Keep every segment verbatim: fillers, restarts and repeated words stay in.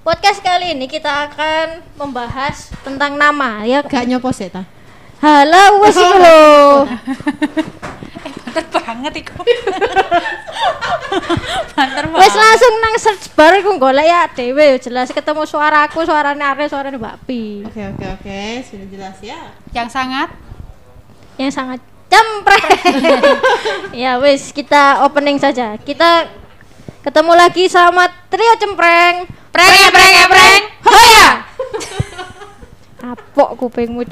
Podcast kali ini kita akan membahas tentang nama ya. Gak nyopos ya ta? Halo wes iki lho. Banter banget iku. Banter banget. Wes langsung nang search bar iku golek ya dhewe jelas ketemu suaraku, suarane Are, suarane Mbak Pi. Oke oke oke, sudah jelas ya. Yang sangat Yang sangat cempreng. Ya wes kita opening saja. Kita ketemu lagi sama trio cempreng. preng preng preng. Hoya. Kapok kupingmu.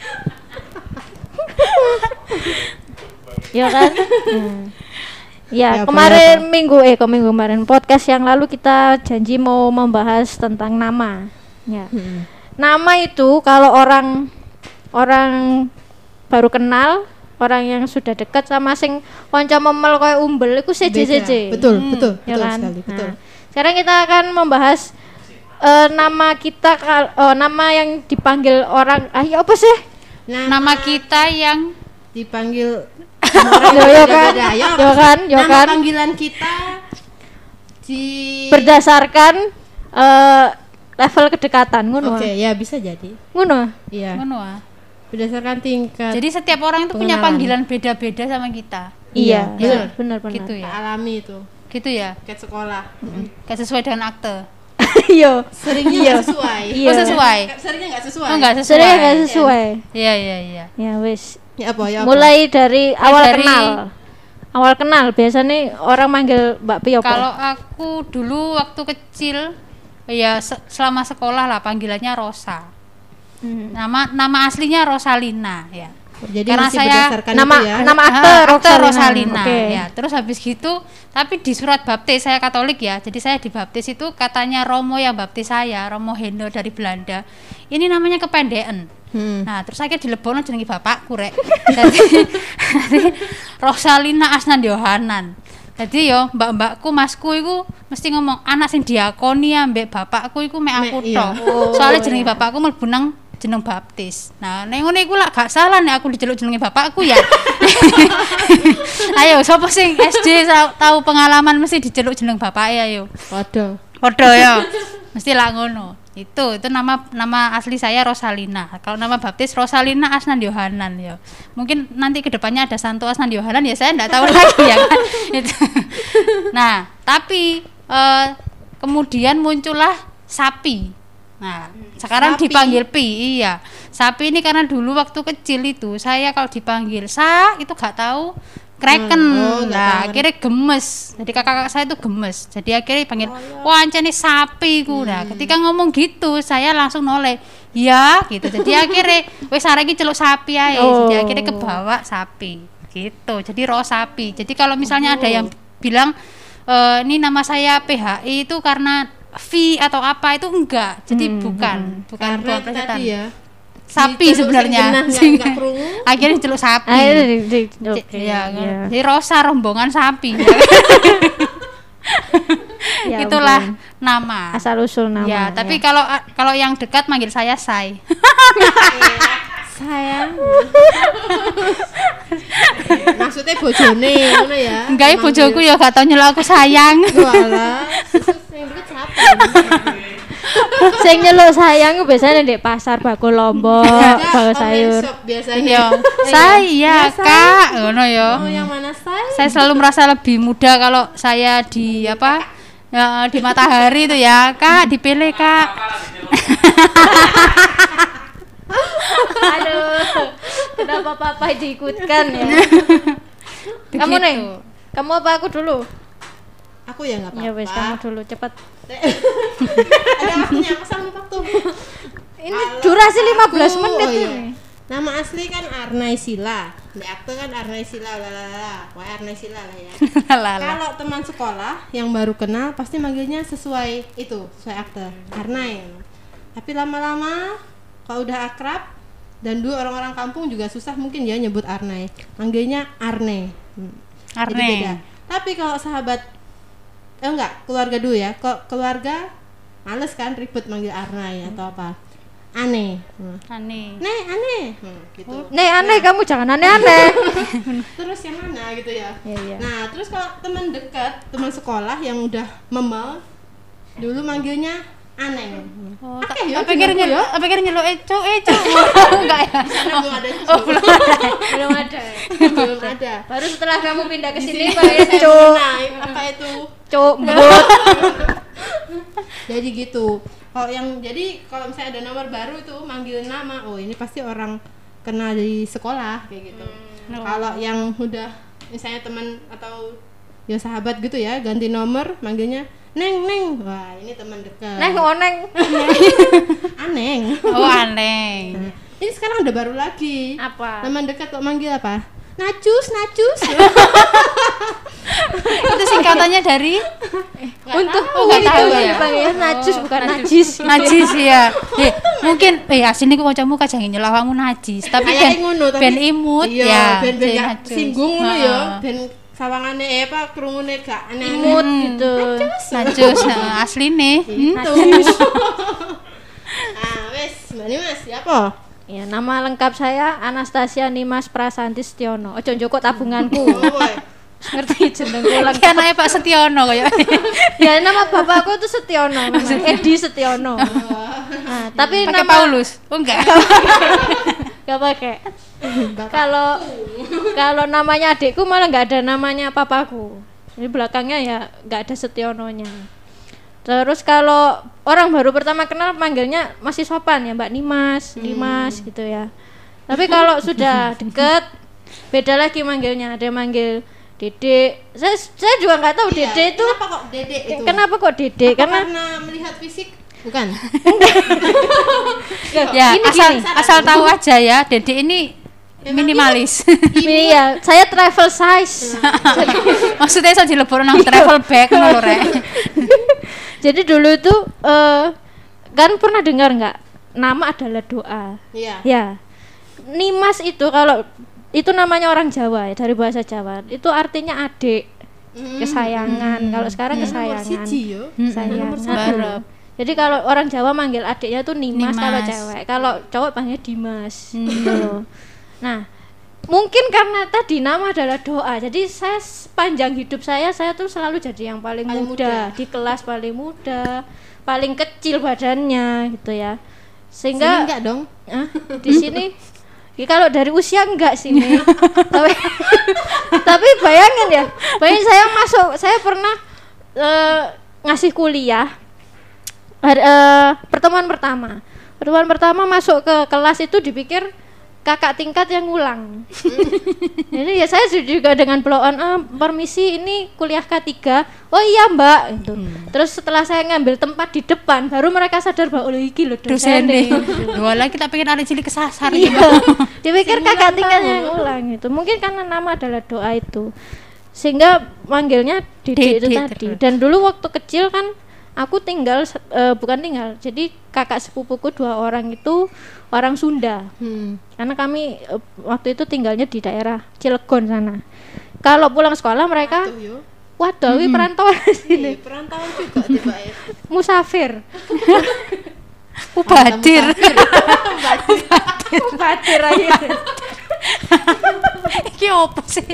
Ya kan? Hmm. Ya, Ya, kemarin apa? minggu eh ke minggu kemarin podcast yang lalu kita janji mau membahas tentang nama. Ya. Hmm. Nama itu kalau orang orang baru kenal, orang yang sudah dekat sama sing kanca memel koyo umbel iku seje-seje. Betul, Hmm. betul, Ya betul kan? sekali, betul. Nah, sekarang kita akan membahas eh, nama kita kal- oh, nama yang dipanggil orang ah ya apa sih? Nah, Nama kita yang dipanggil Yo yo kan, beda-beda. Yo, yo kan, yo nama kan. panggilan kita di Berdasarkan eh, level kedekatan ngono. Oke, ya bisa jadi. Ngono. Iya. ngono ah. Berdasarkan tingkat Jadi setiap orang itu punya Pengenalan. panggilan beda-beda sama kita. Iya, Iya, benar benar benar. Gitu ya. alami itu. Gitu ya. Ket sekolah. Gak sesuai dengan akte. Iya. Seringnya Iya. nggak sesuai. Iya. Oh, sesuai. Seringnya nggak sesuai. Oh, enggak sesuai. Sudah enggak sesuai. Iya, iya, iya. Ya wis. Ya apa ya? Apa? Mulai dari awal dari- kenal. Awal kenal biasanya orang manggil Mbak Pi apa? Kalau aku dulu waktu kecil ya se- selama sekolah lah panggilannya Rosa. Hmm. Nama nama aslinya Rosalina ya. Jadi Karena masih saya berdasarkan nama itu ya. nama Ah, akte akte Rosalina. Rosalina, Oke. ya. Terus habis gitu, tapi di surat baptis saya Katolik ya. Jadi saya dibaptis itu katanya Romo yang baptis saya, Romo Hendo dari Belanda. Ini namanya kependekan. Hmm. Nah, terus akhirnya dilebono jenenge bapakku rek. Jadi, jadi Rosalina Asnan Yohanan. Jadi yo mbak-mbakku, masku iku mesti ngomong anak sing diakoni ambek bapakku iku mek aku Mek, iya. tok. Soalnya jenenge bapakku mlebu nang jeneng baptis. Nah, ning ngene iku lak gak salah nek aku diceluk jenenge bapakku ya. Ayo sapa sing S D sa- tahu pengalaman mesti diceluk jeneng bapake ayo. Waduh. Padha ya. Mesti lah ngono. Itu itu nama nama asli saya Rosalina. Kalau nama baptis Rosalina Asnan Yohanan ya. Mungkin nanti kedepannya ada Santo Asnan Yohanan ya saya enggak tahu lagi ya kan. Itu. Nah, tapi eh, kemudian muncullah Sapi. Nah, sekarang Sapi. dipanggil Pi, iya. Sapi ini karena dulu waktu kecil itu saya kalau dipanggil Sa itu gak tahu kreken. Hmm, oh, nggak Nah, tahu. akhirnya gemes. Jadi kakak-kakak saya itu gemes. Jadi akhirnya dipanggil, "Wah, ancene sapi ku." Nah, ketika ngomong gitu, saya langsung noleh. Ya, gitu. Jadi akhirnya wis arek iki celuk sapi ae. Oh. Jadi akhirnya kebawa sapi. Gitu. Jadi roh sapi. Jadi kalau misalnya ada yang bilang e, ini nama saya P H I itu karena V atau apa itu enggak. Jadi Hmm, bukan, bukan Karena bukan plesetan. tadi ya. Sapi diceluk sebenarnya. sing genah nggak- nggak krungu. Akhirnya celuk sapi. Ah, itu di- di- C- oke. ya, ya. jadi Rosa rombongan sapi. Ya Itulah ampun. nama. Asal usul nama. ya, tapi kalau kalau yang dekat manggil saya Sai. Sayang. Maksudnya bojone ngono ya. Enggak ya bojoku ya gak tau nyeluk aku sayang. Walah. Sing deket siapa? Sing nyeluk sayang ku biasanya di pasar bakul lombok, Enggak, bakul online sayur. shop biasanya. Iya. Iya. Saya Iya, Say. Kak, ngono ya. Oh, yang mana say? Saya selalu merasa lebih muda kalau saya di apa? Ya, di matahari itu ya, Kak, dipilih, Kak. Aduh, kenapa papa diikutkan ya? Kamu Begitu. nih, kamu apa aku dulu? Aku ya enggak apa-apa. Ya wes kamu dulu cepat. Ada waktunya, masa lupa tuh. Ini Kalau durasi lima belas aku, menit oh iya. ini. Nama asli kan Arnai Sila. Di akte kan Arnai Sila lalala. Wah, Arnai Sila lah ya. Lala. Kalau teman sekolah yang baru kenal pasti manggilnya sesuai itu, sesuai akte. Arnai. Tapi lama-lama kalau udah akrab dan dulu orang-orang kampung juga susah mungkin ya nyebut Arnai. Manggilnya Arne. Hmm. Jadi Arne. beda. Tapi kalau sahabat eh enggak, keluarga dulu ya. Kok keluarga males kan ribet manggil Arnai atau apa. Aneh. Hmm. Aneh. Nih, aneh. Hmm, gitu. Nih aneh kamu jangan aneh-aneh. Terus yang mana gitu ya. Iya, iya. Nah, terus kalau teman dekat, teman sekolah yang udah memel, dulu manggilnya Aneng. Oh, Oke, tak ya, tak pikir jenengku nyeluk, ya. tak pikir nyeluk eco, eco. Enggak ya? Sana belum ada Oh, belum ada. Belum ada. belum ada. Baru setelah kamu pindah ke Di sini sini pakai saya cuk, mengenai apa itu. cuk, but. Jadi gitu. Kalau yang jadi kalau misalnya ada nomor baru tuh manggil nama, oh ini pasti orang kenal dari sekolah kayak gitu. Hmm. Kalau yang udah misalnya teman atau ya sahabat gitu ya, ganti nomor manggilnya Neng, Neng. Wah, ini teman dekat. Neng oneng. Aneng. Oh, aneh. Nah, ini sekarang udah baru lagi. Apa? Teman dekat kok manggil apa? Nacus, Nacus. Itu singkatannya dari Untuk Oh, nggak tahu ya. dipanggilnya najis bukan najis. najis ya. Eh, mungkin eh asine ku kancamu kajange nyela awakmu najis, tapi Kayak ben ngono, tapi ben imut iya, ya. ben ben jadi gak najis. singgung ngono ya. Heeh. Ben sawangane eh apa krungune gak aneh. Imut gitu. Najis nah, asline. Hmm. Najis. Ah, wes, Mbak Nimas, siapa? Ya, nama lengkap saya Anastasia Nimas Prasanti Setiono. Ojo njoko tabunganku. Oh, boy. Ngerti jenengku Iki lengkap. anake Pak Setiono kaya. Ya, nama bapakku itu Setiono, memang. Edi Setiono. Nah, tapi Pakai nama Paulus. Oh enggak. gak pakai. Kalau kalau namanya adikku malah nggak ada namanya papaku. Jadi belakangnya ya nggak ada Setiononya. Terus kalau orang baru pertama kenal manggilnya masih sopan ya Mbak Nimas, Dimas gitu ya. Tapi kalau sudah deket beda lagi manggilnya. Ada yang manggil Dede. Saya saya juga nggak tahu Iya, Dede itu kenapa kok Dede itu? kenapa kok Dede? Apa Karena karena melihat fisik? Bukan. Ya, Gini, asal gini. asal tahu aja ya, Dede ini minimalis. iya, saya travel size. Maksudnya iso dilebur nang travel bag ngono lho rek. Jadi dulu itu eh, kan pernah dengar nggak nama adalah doa. Iya. Ya, Nimas itu kalau itu namanya orang Jawa ya, dari bahasa Jawa. Itu artinya adik, Mm. kesayangan. Kalau sekarang Nomor kesayangan, siji yo. sayangan. Barep. Jadi kalau orang Jawa manggil adiknya tuh Nimas, Nimas. kalau cewek. Kalau cowok panggilnya Dimas. Gitu loh. Nah, mungkin karena tadi nama adalah doa. Jadi saya sepanjang hidup saya saya tuh selalu jadi yang paling, Paling muda, muda. di kelas paling muda, paling kecil badannya gitu ya. Sini Sehingga enggak dong? Hah? Di sini ya kalau dari usia enggak sih nih. tapi tapi bayangin ya, bayangin saya masuk, saya pernah eh, ngasih kuliah hari, eh, pertemuan pertama. Pertemuan pertama masuk ke kelas itu dipikir kakak tingkat yang ngulang. Jadi ya saya juga dengan blow on, ah, permisi ini kuliah K tiga. Oh iya Mbak gitu. Terus setelah saya ngambil tempat di depan baru mereka sadar bahwa oh iki lho Dosen dosene. deh. Walah kita pengen ada cilik kesasar Iya. gitu. Dipikir kakak tingkat yang ngulang itu. Mungkin karena nama adalah doa itu. Sehingga manggilnya Dede itu Dede tadi. terus. Dan dulu waktu kecil kan aku tinggal eh, bukan tinggal. Jadi kakak sepupuku dua orang itu orang Sunda. Hmm. Karena kami eh, waktu itu tinggalnya di daerah Cilegon sana. Kalau pulang sekolah mereka Tuh yo. waduh ini perantauan Iya, sini. perantauan juga tiba ya. Musafir. Ubadir. Musafir aja. Iki opo sih?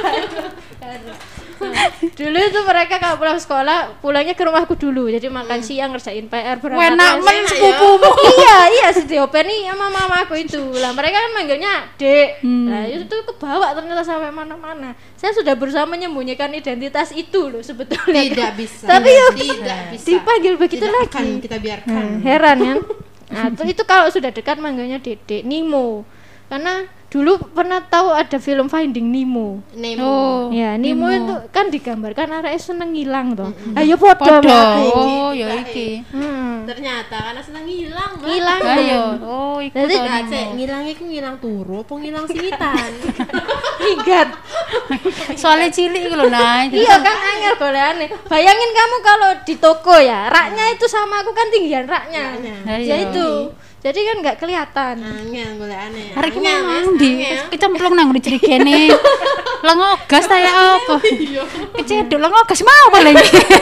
Dulu itu mereka kalau pulang sekolah pulangnya ke rumahku dulu. Jadi makan siang ngerjain P R berangkat. Enak les. men sepupumu. iya iya Setiopen nih sama mamaku itu lah, mereka kan manggilnya Dek. Nah itu tuh kebawa ternyata sampai mana-mana. Saya sudah berusaha menyembunyikan identitas itu loh sebetulnya. Tidak bisa. Tapi ya tidak bisa. dipanggil begitu Tidak lagi. akan kita biarkan. Nah, heran kan. Nah itu, itu kalau sudah dekat manggilnya Dede, Nemo. Karena dulu pernah tahu ada film Finding Nemo. Nemo. Oh. Ya, Nemo, Nemo. itu kan digambarkan anaknya seneng ngilang toh. Ayo podo. Podo. Mbak. Oh, ya iki. Hmm. Ternyata karena seneng ngilang, Mbak. Ngilang. Ayo. Oh, iku Jadi- to Nah, Nemo. cek ngilang iku ngilang turu apa ngilang singitan? Minggat. Soalnya cilik iku lho, Nay. Iya kan angel golekane. Bayangin kamu kalau di toko ya, raknya itu sama aku kan tinggian raknya. Raknya. Ya Ayo. itu. Jadi kan nggak kelihatan. Angel golekane. Hari ki Angel, mang Mas, ndi? angel. Kecemplung nang ngri jerigene. Lengogas ta ya apa? Iya. Keceduk lengogas mau paling.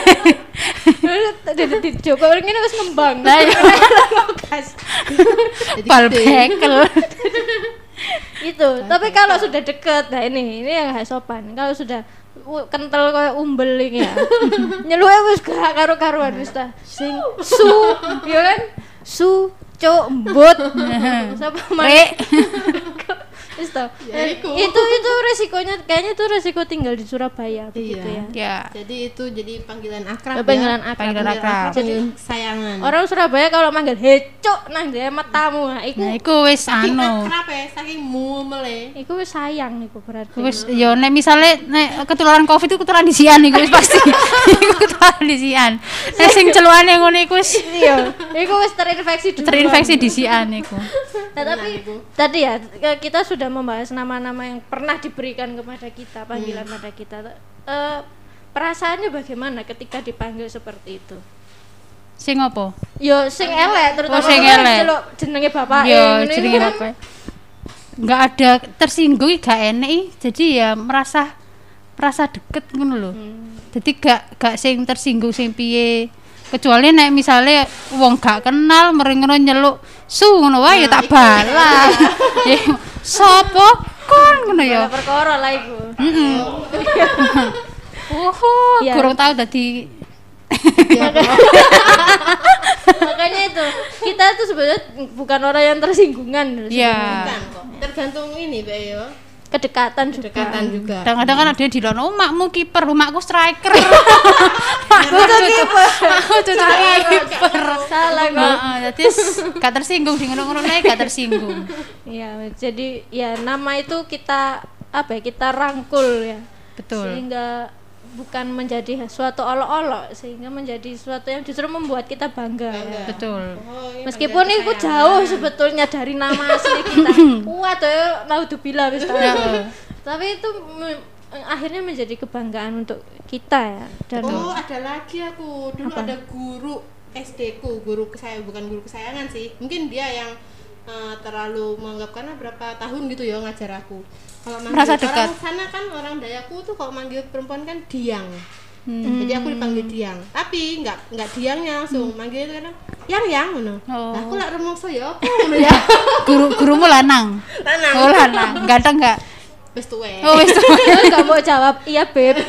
Di di Joko ngene wis ngembang. Lah iya. Gas. Jadi Bal gede. bekel. Itu. Tapi kalau sudah deket, nah ini ini yang nggak sopan. Kalau sudah u- kental koyo umbel iki ya. Nyeluke wis gak karo-karuan wis ta. Sing su, ya kan? Su, cuk, mbut. Sapa Rek. Wis ta. Ya, iku. Itu itu resikonya kayaknya itu resiko tinggal di Surabaya begitu Iya. ya. Ya. Jadi itu jadi panggilan akrab Eh, panggilan ya. akrab. Panggilan akrab. Panggilan kesayangan. Orang Surabaya kalau manggil hecuk nang dia matamu, nah, iku Nah, iku wis saking anu. akrab ya, saking mumele. iku wis sayang iku berarti. Wis yo nek misale nek ketularan Covid itu ketularan disian iku wis pasti. Iku ketularan disian. Nek sing celukane ngono iku wis Iya, iku wis terinfeksi duluan. terinfeksi disian iku. Nah, tapi tadi ya ke- kita sudah membahas nama-nama yang pernah diberikan kepada kita, panggilan Hmm. pada kita. Eh, perasaannya bagaimana ketika dipanggil seperti itu? Sing opo? Yo sing elek terutama Oh, sing kan elek. celuk jenenge bapak Yo jenenge apa? Enggak ada tersinggung gak enek ih. Jadi ya merasa merasa deket ngono lho. Jadi gak gak sing tersinggung sing piye. Kecuali nek misale wong gak kenal mering ngono nyeluk su ngono wae ya tak balas. Ya sapa kon ngono ya. Ya perkara lah iku. Heeh. Oho, Iya. kurang tahu tadi Makanya itu kita tuh sebenarnya bukan orang yang tersinggungan. Iya. Bukan kok. Tergantung ini, Mbak yo. Kedekatan juga. Dekatan juga. Kadang-kadang kan ada di lono makmu kiper, makku striker. Aku kiper. Aku cucu kiper. Salah kok. Heeh, dadi s- gak tersinggung di ngono-ngono ae gak tersinggung. Iya, jadi ya nama itu kita apa ya? Kita rangkul ya. Betul. Sehingga bukan menjadi suatu olok-olok, sehingga menjadi suatu yang justru membuat kita bangga. Ya. Betul. Oh, ini Meskipun panggilan itu kesayangan. jauh sebetulnya dari nama asli kita. Kuat ya, naudzubillah wis ta. Tapi itu me- akhirnya menjadi kebanggaan untuk kita ya. Dan Oh, ada lagi aku. Dulu Apa? ada guru S D ku, guru kesayang bukan guru kesayangan sih. Mungkin dia yang eh, terlalu menganggap karena berapa tahun gitu ya ngajar aku. Kalau manggil Merasa orang dekat. sana kan orang Dayaku tuh kalau manggil perempuan kan diang. Hmm. Jadi aku dipanggil diang. Tapi enggak enggak diangnya langsung manggil itu kadang yang yang ngono. Oh. Lah aku lak rumangsa ya apa ngono ya. Guru gurumu lanang. Lanang. Oh, lanang. Ganteng enggak? Wis tuwek. Oh, wis tuh. nggak mau jawab iya beb.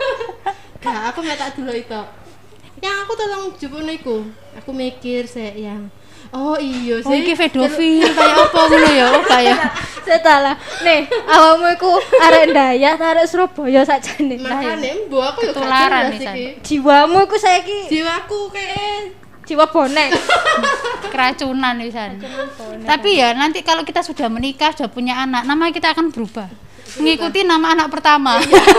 Gak, aku minta dulu itu. Yang aku tolong jupuk niku. Aku mikir sih yang oh iya Oh, sih. iki pedofil kayak apa ngono ya? Oh, kayak Setelah nih awakmu iku arek Dayak arek Surabaya sakjane. Makane mbok aku yo gak Ketularan jelas nih, San. iki. Jiwamu iku saiki Jiwaku kayak jiwa bonek. keracunan wisan. Tapi ya nanti kalau kita sudah menikah, sudah punya anak, nama kita akan berubah. Mengikuti nama anak pertama.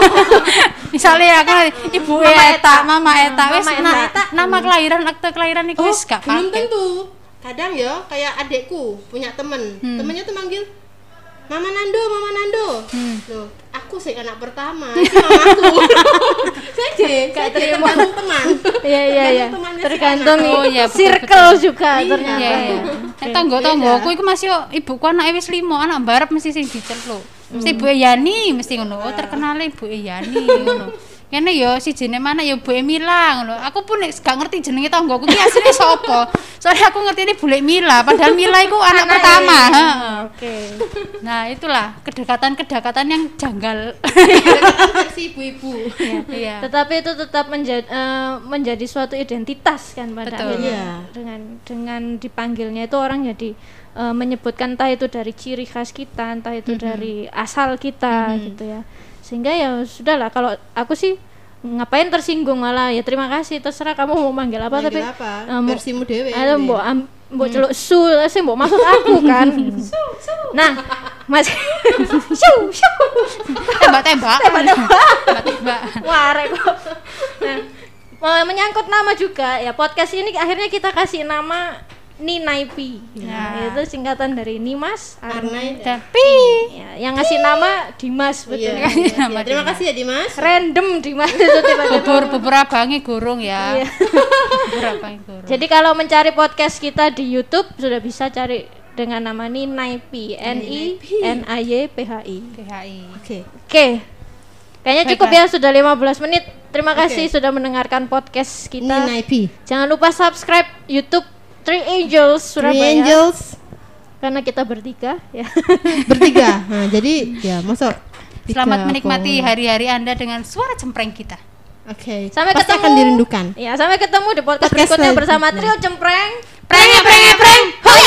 Misalnya aku Ibu Eta, Mama Eta, wis Mama na- Eta. nama kelahiran, akte kelahiran iku wis gak belum pakai. tentu. Kadang ya kayak adekku punya temen, Hmm. temennya tuh manggil Mama Nando, Mama Nando. Hmm. Loh, aku sih anak pertama, itu mamaku. Saya je, saya je tergantung teman. Iya iya iya. Tergantung temannya si Tergantung anak. Oh, iya, betul, circle juga Iya. ternyata. Iya, iya. Eh tangga-tanggaku iku masih yo ibuku anake wis lima, anak mbarep mesti sing diceluk. Mesti Bu Yani mesti ngono. Oh, terkenale Bu Yani ngono. Kene yo sijine mana yo Bu Emila ngono. Aku pun nek gak ngerti jenenge tanggaku ki asline sapa. Soalnya aku ngerti ini Bule Mila, padahal Mila iku anak pertama. Heeh. Oke. Nah, itulah kedekatan-kedekatan yang janggal. Kedekatan versi ibu-ibu. Iya. Tetapi itu tetap menjadi menjadi suatu identitas kan pada Betul. akhirnya. Iya. Dengan dengan dipanggilnya itu orang jadi eh, menyebutkan entah itu dari ciri khas kita, entah itu dari asal kita gitu ya. Sehingga ya sudahlah kalau aku sih ngapain tersinggung, malah ya terima kasih, terserah kamu mau manggil apa. Manggil tapi apa? eh, mbok- Versimu dewe. Ayo mbok am- mbok celuk su, sing mbok maksud aku kan. Nah, Mas su su. Tembak-tembak. Tembak-tembak. Wah, arek kok. Nah, me- menyangkut nama juga ya, podcast ini akhirnya kita kasih nama Ninaipi. Ya. Itu singkatan dari Nimas Arnai. Arnai. Tapi Ya, yang ngasih nama Dimas betul. Iya. kan? iya. Nama Terima Dimas. kasih ya Dimas. Random Dimas itu tiba-tiba. bubur bubur abange gurung ya. Iya. Bubur abange gurung. Jadi kalau mencari podcast kita di YouTube sudah bisa cari dengan nama Ninaipi, N I N A Y P H I. P H I. Oke. Oke. Kayaknya cukup Baiklah. ya, sudah lima belas menit. Terima Oke. kasih sudah mendengarkan podcast kita. Ninaipi. Jangan lupa subscribe YouTube Three Angels Surabaya. Three Angels Karena kita bertiga ya. bertiga. Nah, jadi ya masuk Selamat Tiga menikmati poin. hari-hari Anda dengan suara cempreng kita. Oke. Sampai Pasti ketemu. akan dirindukan. Ya, sampai ketemu di podcast Podcast berikutnya selanjutnya. bersama trio Cempreng. Preng preng preng. Hoi.